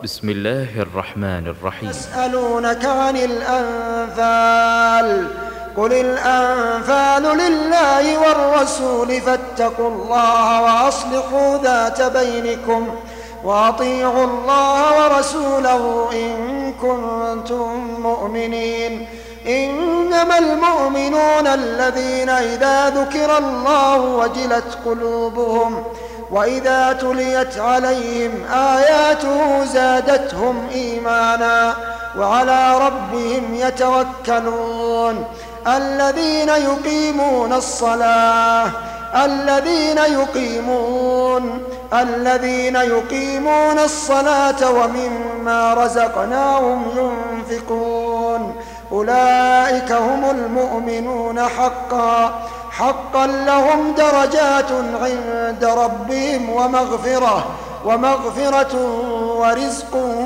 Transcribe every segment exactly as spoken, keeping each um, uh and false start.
بسم الله الرحمن الرحيم. يسألونك عن الأنفال قل الأنفال لله والرسول فاتقوا الله وأصلحوا ذات بينكم وأطيعوا الله ورسوله إن كنتم مؤمنين. إنما المؤمنون الذين إذا ذكر الله وجلت قلوبهم وإذا تليت عليهم آياته زادتهم إيمانا وعلى ربهم يتوكلون. الذين يقيمون الصلاة الذين يقيمون الذين يقيمون الصلاة ومما رزقناهم ينفقون أولئك هم المؤمنون حقا حقا لهم درجات عند ربهم ومغفرة ومغفرة ورزق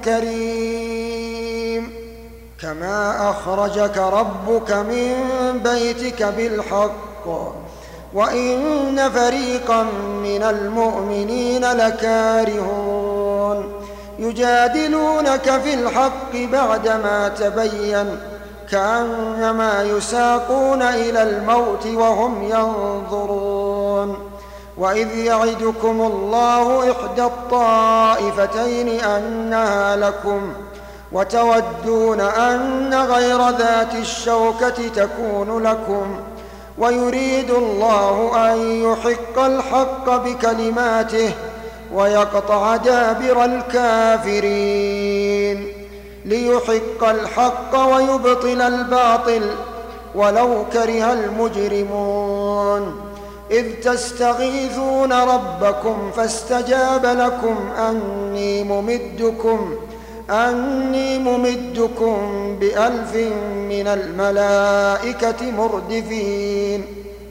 كريم. كما أخرجك ربك من بيتك بالحق وإن فريقا من المؤمنين لكارهون يجادلونك في الحق بعدما تبين كأنما يساقون إلى الموت وهم ينظرون. وإذ يعدكم الله إحدى الطائفتين أنها لكم وتودون أن غير ذات الشوكة تكون لكم ويريد الله أن يحق الحق بكلماته ويقطع دابر الكافرين ليحق الحق ويبطل الباطل ولو كره المجرمون. إذ تستغيثون ربكم فاستجاب لكم أني ممدكم أني ممدكم بألف من الملائكة مردفين.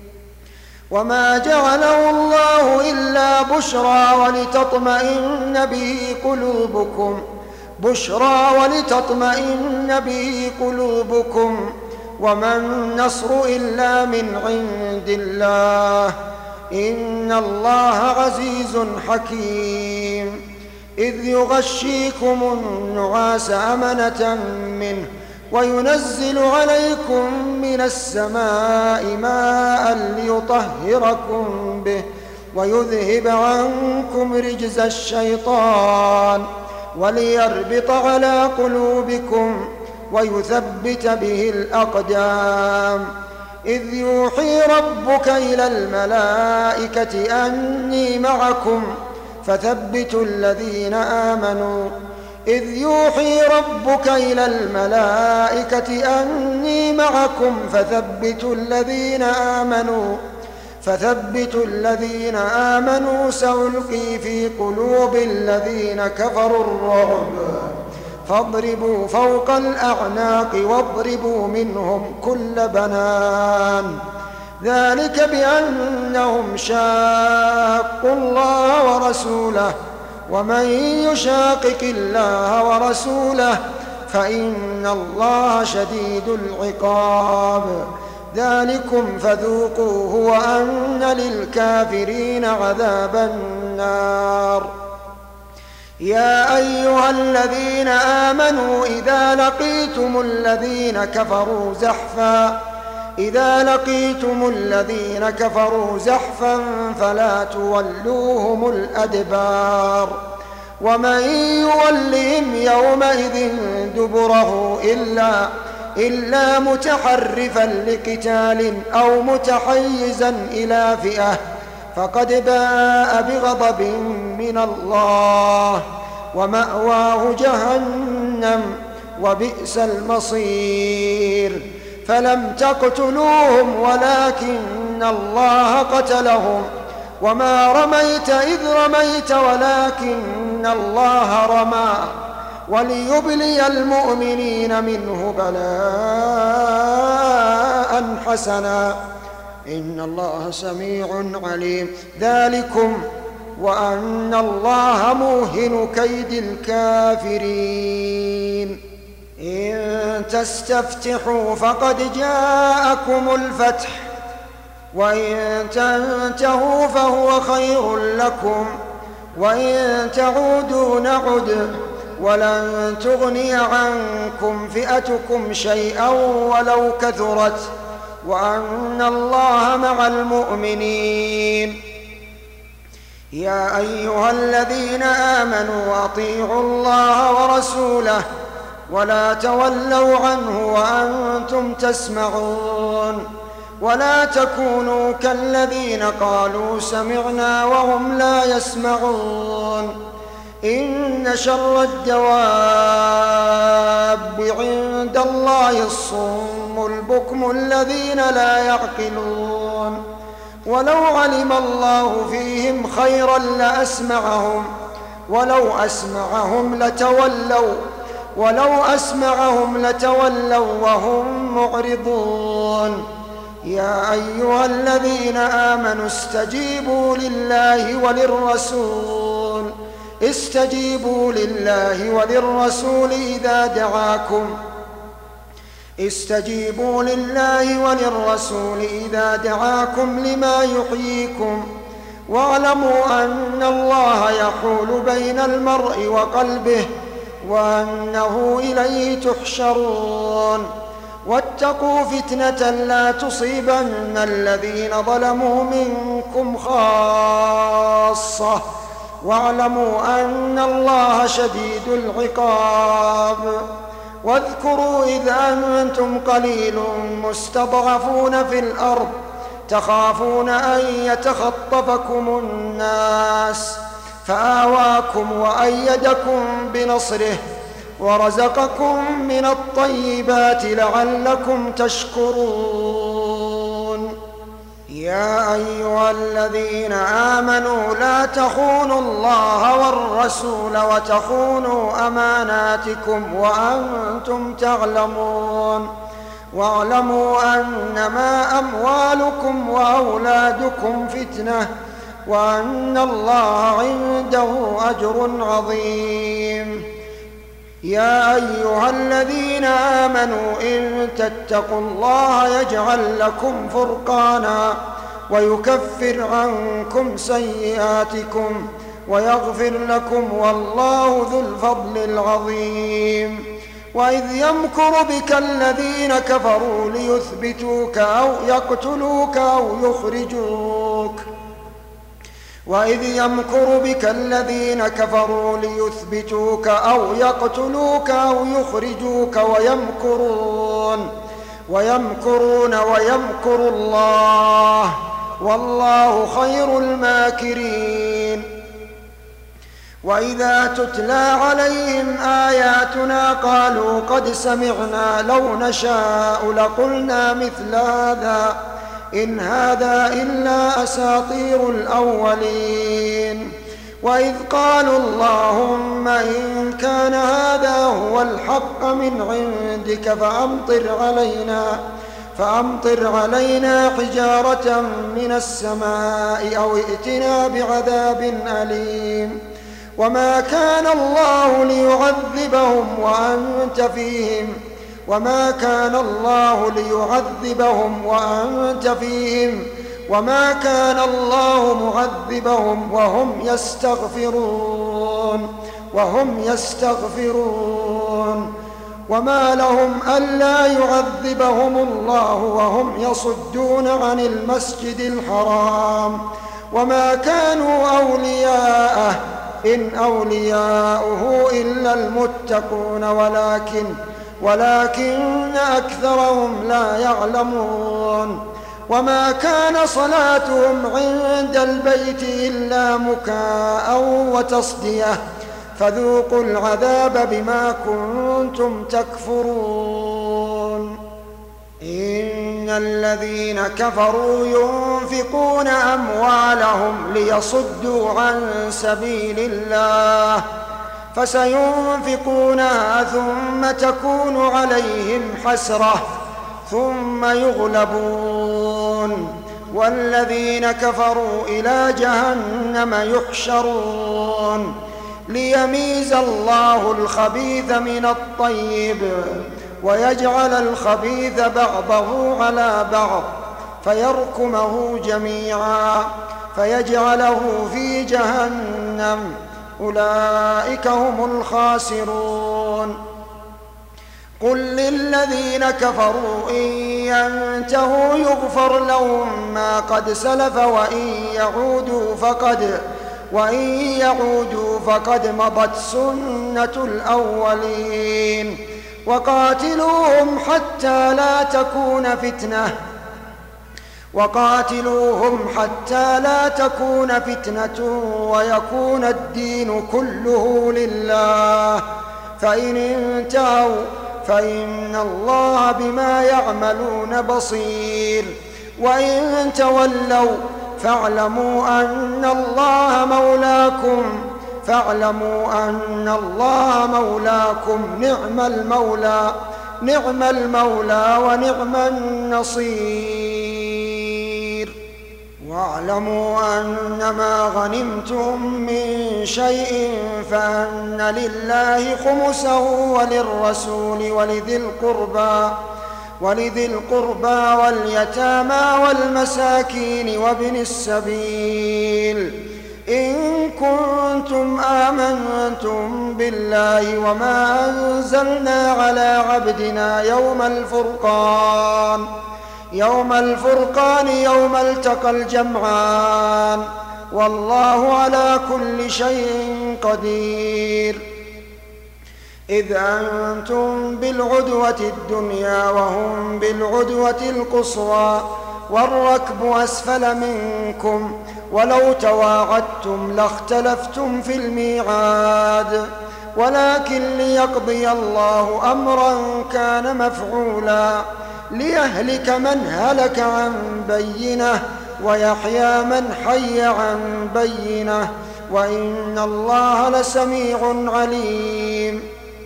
وما جعله الله إلا بشرى ولتطمئن به قلوبكم بشرى ولتطمئن به قلوبكم وما النصر إلا من عند الله إن الله عزيز حكيم. إذ يغشيكم النعاس أمنة منه وينزل عليكم من السماء ماء ليطهركم به ويذهب عنكم رجز الشيطان وليربط على قلوبكم ويثبت به الأقدام. إذ يوحي ربك إلى الملائكة أني معكم فثبتوا الذين آمنوا إذ يوحي ربك إلى الملائكة أني معكم فثبتوا الذين آمنوا فثبتوا الذين آمنوا سألقي في قلوب الذين كفروا الرعب فاضربوا فوق الأعناق واضربوا منهم كل بنان. ذلك بأنهم شاقوا الله ورسوله ومن يشاقق الله ورسوله فإن الله شديد العقاب. ذلكم فذوقوه وأن للكافرين عذاب النار. يا أيها الذين آمنوا إذا لقيتم الذين كفروا زحفا إذا لقيتم الذين كفروا زحفا فلا تولوهم الأدبار ومن يولهم يومئذ دبره إلا إلا متحرفا لقتال أو متحيزا إلى فئة فقد باء بغضب من الله ومأواه جهنم وبئس المصير. فلم تقتلوهم ولكن الله قتلهم وما رميت إذ رميت ولكن الله رمى وليبلي المؤمنين منه بلاء حسنا إن الله سميع عليم. ذلكم وأن الله موهن كيد الكافرين. إن تستفتحوا فقد جاءكم الفتح وإن تنتهوا فهو خير لكم وإن تعودوا نعد ولن تغني عنكم فئتكم شيئا ولو كثرت وأن الله مع المؤمنين. يا أيها الذين آمنوا أطيعوا الله ورسوله ولا تولوا عنه وأنتم تسمعون ولا تكونوا كالذين قالوا سمعنا وهم لا يسمعون. إن شر الدواب عند الله الصم البكم الذين لا يعقلون. ولو علم الله فيهم خيرا لأسمعهم ولو أسمعهم لتولوا ولو أسمعهم لتولوا وهم معرضون. يا أيها الذين آمنوا استجيبوا لله وللرسول استجيبوا لله وللرسول إذا دعاكم استجيبوا لله وللرسول إذا دعاكم لما يحييكم واعلموا أن الله يحول بين المرء وقلبه وأنه إليه تحشرون. واتقوا فتنة لا تصيبن الذين ظلموا منكم خاصة واعلموا أن الله شديد العقاب. واذكروا إذ أنتم قليل مستضعفون في الأرض تخافون أن يتخطفكم الناس فآواكم وأيدكم بنصره ورزقكم من الطيبات لعلكم تشكرون. يا أيها الذين آمنوا لا تخونوا الله والرسول وتخونوا أماناتكم وأنتم تعلمون. واعلموا أنما أموالكم وأولادكم فتنة وأن الله عنده أجر عظيم. يا أيها الذين آمنوا إن تتقوا الله يجعل لكم فرقانا ويكفر عنكم سيئاتكم ويغفر لكم والله ذو الفضل العظيم. وإذ يمكر بك الذين كفروا ليثبتوك أو يقتلوك أو يخرجوك وإذ يمكر بك الذين كفروا ليثبتوك أو يقتلوك أو يخرجوك ويمكرون ويمكرون ويمكر الله والله خير الماكرين. وإذا تتلى عليهم آياتنا قالوا قد سمعنا لو نشاء لقلنا مثل هذا إن هذا إلا أساطير الأولين. وإذ قالوا اللهم إن كان هذا هو الحق من عندك فأمطر علينا فأمطر علينا حجارة من السماء أو ائتنا بعذاب أليم. وما كان الله ليعذبهم وأنت فيهم وما كان الله ليعذبهم وأنت فيهم وما كان الله معذبهم وهم يستغفرون وهم يستغفرون. وما لهم ألا يعذبهم الله وهم يصدون عن المسجد الحرام وما كانوا أولياءه إن أولياؤه إلا المتقون ولكن ولكن أكثرهم لا يعلمون. وما كان صلاتهم عند البيت إلا مكاء وتصدية فذوقوا العذاب بما كنتم تكفرون. إن الذين كفروا ينفقون أموالهم ليصدوا عن سبيل الله فسينفقونها ثم تكون عليهم حسرة ثم يغلبون والذين كفروا إلى جهنم يحشرون ليميز الله الخبيث من الطيب ويجعل الخبيث بعضه على بعض فيركمه جميعا فيجعله في جهنم أولئك هم الخاسرون. قل للذين كفروا إن ينتهوا يغفر لهم ما قد سلف وإن يعودوا فقد وإن يعودوا فقد مضت سنة الأولين. وقاتلوهم حتى لا تكون فتنة وقاتلوهم حتى لا تكون فتنة ويكون الدين كله لله، فإن انتهوا فإن الله بما يعملون بصير، وإن تولوا فاعلموا أن الله مولاكم فاعلموا أن الله مولاكم نعم المولى نعم المولى ونعم النصير. واعلموا أنما غنمتم من شيء فأن لله خمسه وللرسول ولذي القربى ولذي القربى واليتامى والمساكين وابن السبيل إن كنتم آمنتم بالله وما أنزلنا على عبدنا يوم الفرقان يوم الفرقان يوم التقى الجمعان والله على كل شيء قدير. إذ أنتم بالعدوة الدنيا وهم بالعدوة القصوى والركب أسفل منكم ولو تواعدتم لاختلفتم في الميعاد، ولكن ليقضي الله أمرا كان مفعولا ليهلك من هلك عن بينه ويحيى من حي عن بينه، وإن الله لسميع عليم.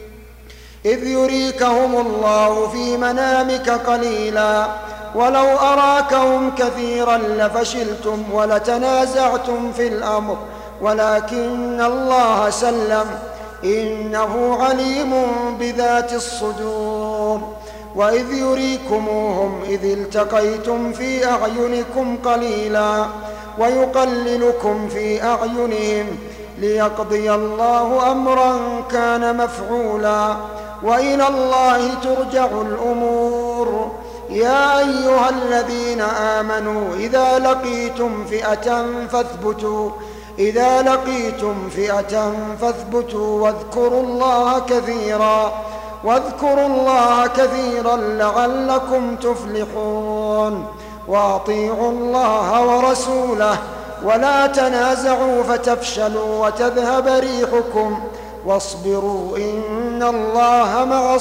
إذ يريكهم الله في منامك قليلا ولو أراكهم كثيرا لفشلتم ولتنازعتم في الأمر ولكن الله سلم إنه عليم بذات الصدور. وإذ يريكموهم إذ التقيتم في أعينكم قليلا ويقللكم في أعينهم ليقضي الله أمرا كان مفعولا وإلى الله ترجع الأمور. يا أيها الذين آمنوا إذا لقيتم فئة فاثبتوا إذا لقيتم فئة فاثبتوا واذكروا الله كثيرا واذكروا الله كثيرا لعلكم تفلحون. وأطيعوا الله ورسوله ولا تنازعوا فتفشلوا وتذهب ريحكم واصبروا إن الله مع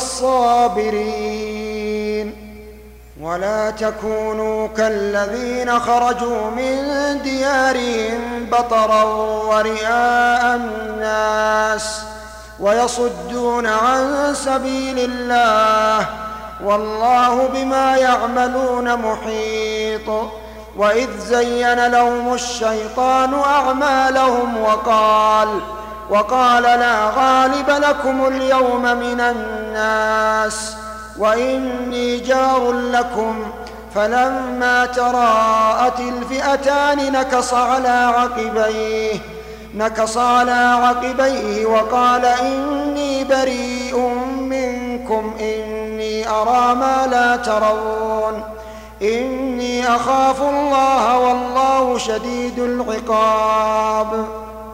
الصابرين. ولا تكونوا كالذين خرجوا من ديارهم بطرا ورئاء الناس ويصدون عن سبيل الله والله بما يعملون محيط. وإذ زين لهم الشيطان أعمالهم وقال وقال لا غالب لكم اليوم من الناس وإني جار لكم فلما تراءت الفئتان نكص على عقبيه نكص على عقبيه وقال إني بريء منكم إني أرى ما لا ترون إني أخاف الله والله شديد العقاب.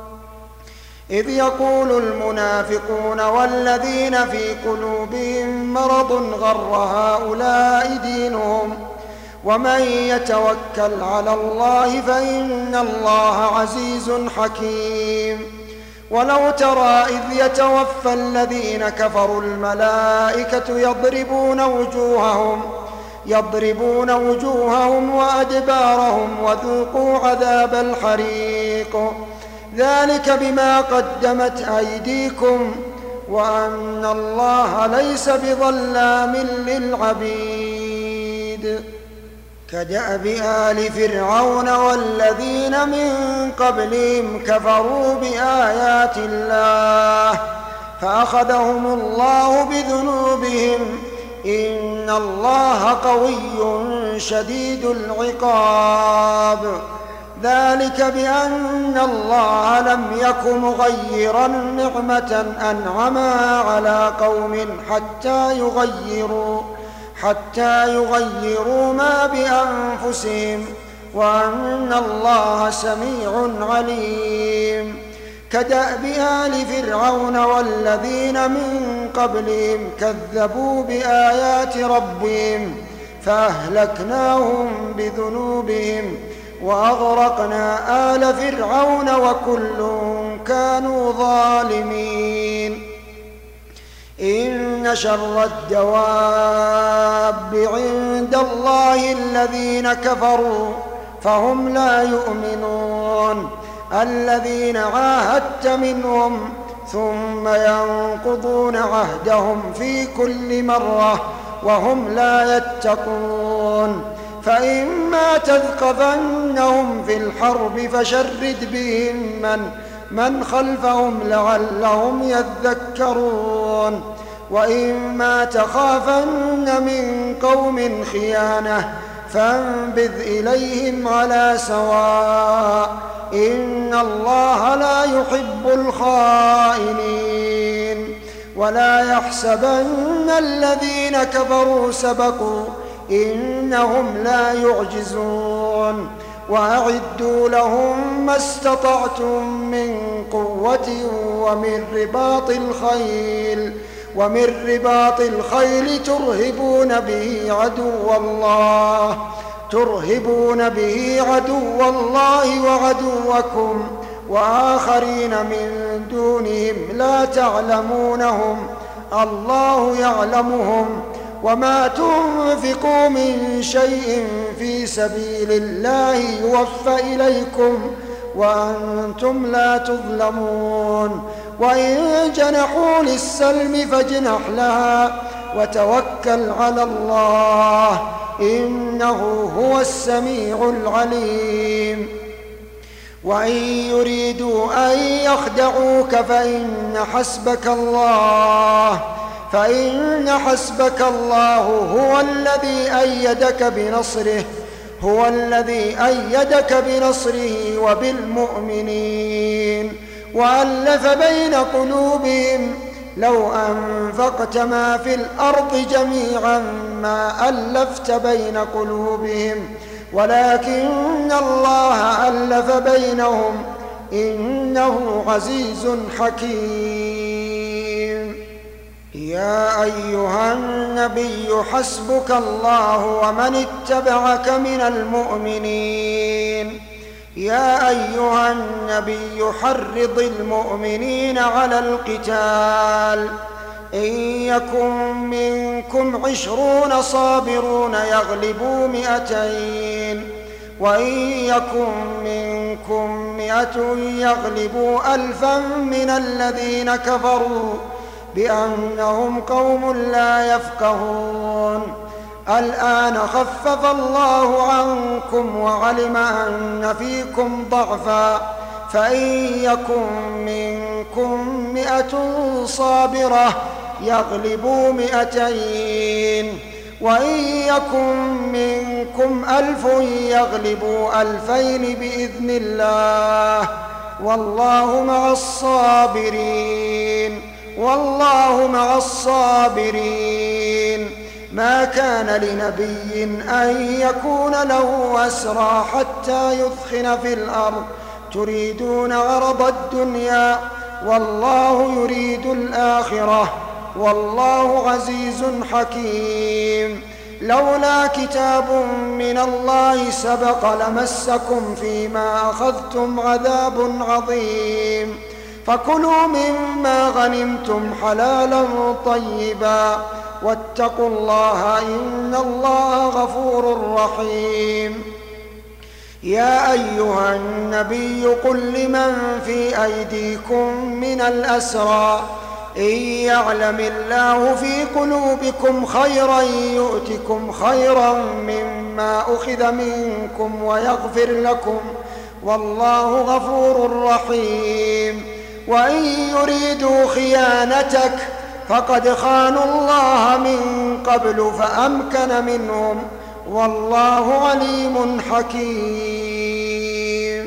إذ يقول المنافقون والذين في قلوبهم مرض غر هؤلاء دينهم ومن يتوكل على الله فإن الله عزيز حكيم. ولو ترى إذ يتوفى الذين كفروا الملائكة يضربون وجوههم يضربون وجوههم وأدبارهم وذوقوا عذاب الحريق ذلك بما قدمت أيديكم وأن الله ليس بظلام للعبيد. كدأب آل فرعون والذين من قبلهم كفروا بآيات الله فأخذهم الله بذنوبهم إن الله قوي شديد العقاب. ذلك بأن الله لم يك مغيرا نعمة أنعمها على قوم حتى يغيروا حتى يغيروا ما بأنفسهم وأن الله سميع عليم. كدأب آل فرعون والذين من قبلهم كذبوا بآيات ربهم فأهلكناهم بذنوبهم وأغرقنا آل فرعون وكل كانوا ظالمين. إن شر الدواب عند الله الذين كفروا فهم لا يؤمنون، الذين عاهدت منهم ثم ينقضون عهدهم في كل مرة وهم لا يتقون. فإما تثقفنهم في الحرب فشرد بهم من من خلفهم لعلهم يذكرون، وإما تخافن من قوم خيانة فانبذ إليهم على سواء، إن الله لا يحب الخائنين. ولا يحسبن الذين كفروا سبقوا إنهم لا يعجزون. وأعدوا لهم ما استطعتم من قوة ومن رباط الخيل ومن رباط الخيل ترهبون به عدو الله ترهبون به عدو الله وعدوكم وآخرين من دونهم لا تعلمونهم الله يعلمهم. وما تنفقوا من شيء في سبيل الله يوفى إليكم وأنتم لا تظلمون. وإن جنحوا للسلم فاجنح لها وتوكل على الله، إنه هو السميع العليم. وإن يريدوا أن يخدعوك فإن حسبك الله فإن حسبك الله هو الذي أيدك بنصره هو الذي أيدك بنصره وبالمؤمنين وألف بين قلوبهم لو أنفقت ما في الأرض جميعا ما ألفت بين قلوبهم ولكن الله ألف بينهم إنه عزيز حكيم. يا أيها النبي حسبك الله ومن اتبعك من المؤمنين. يا أيها النبي حرض المؤمنين على القتال، إن يكن منكم عشرون صابرون يغلبوا مئتين وإن يكن منكم مئة يغلبوا ألفا من الذين كفروا بأنهم قوم لا يفقهون. الآن خفف الله عنكم وعلم أن فيكم ضعفا فإن يكن منكم مئة صابرة يغلبوا مئتين وإن يكن منكم ألف يغلبوا ألفين بإذن الله والله مع الصابرين والله مع الصابرين. ما كان لنبي أن يكون له أسرى حتى يثخن في الأرض تريدون عرض الدنيا والله يريد الآخرة والله عزيز حكيم. لولا كتاب من الله سبق لمسكم فيما أخذتم عذاب عظيم. فكلوا مما غنمتم حلالا طيبا واتقوا الله إن الله غفور رحيم. يا أيها النبي قل لمن في أيديكم من الأسرى إن يعلم الله في قلوبكم خيرا يؤتكم خيرا مما أخذ منكم ويغفر لكم والله غفور رحيم. وإن يريدوا خيانتك فقد خانوا الله من قبل فأمكن منهم والله عليم حكيم.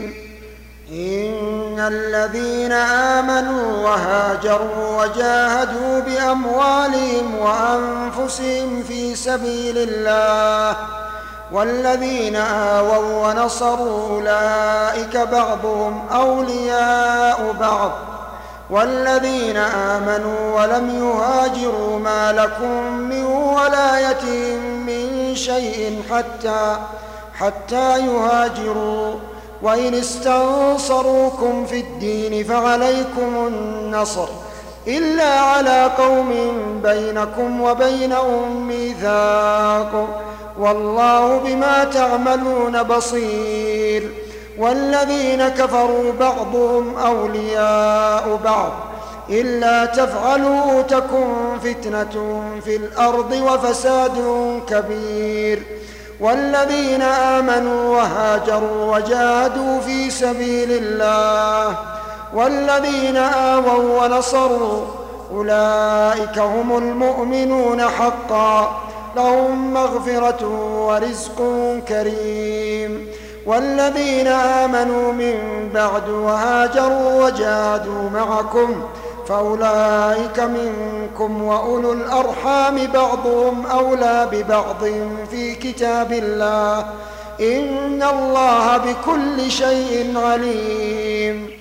الذين آمنوا وهاجروا وجاهدوا بأموالهم وأنفسهم في سبيل الله والذين آووا ونصروا أولئك بعضهم أولياء بعض والذين آمنوا ولم يهاجروا ما لكم من ولايتهم من شيء حتى حتى يهاجروا وإن استنصروكم في الدين فعليكم النصر إلا على قوم بينكم وبينهم ميثاق والله بما تعملون بصير والذين كفروا بعضهم أولياء بعض إلا تفعلوا تكن فتنة في الأرض وفساد كبير والذين آمنوا وهاجروا وجاهدوا في سبيل الله والذين آووا ونصروا أولئك هم المؤمنون حقا لهم مغفرة ورزق كريم والذين آمنوا من بعد وهاجروا وجاهدوا معكم فأولئك منكم وأولو الأرحام بعضهم أولى ببعض في كتاب الله إن الله بكل شيء عليم.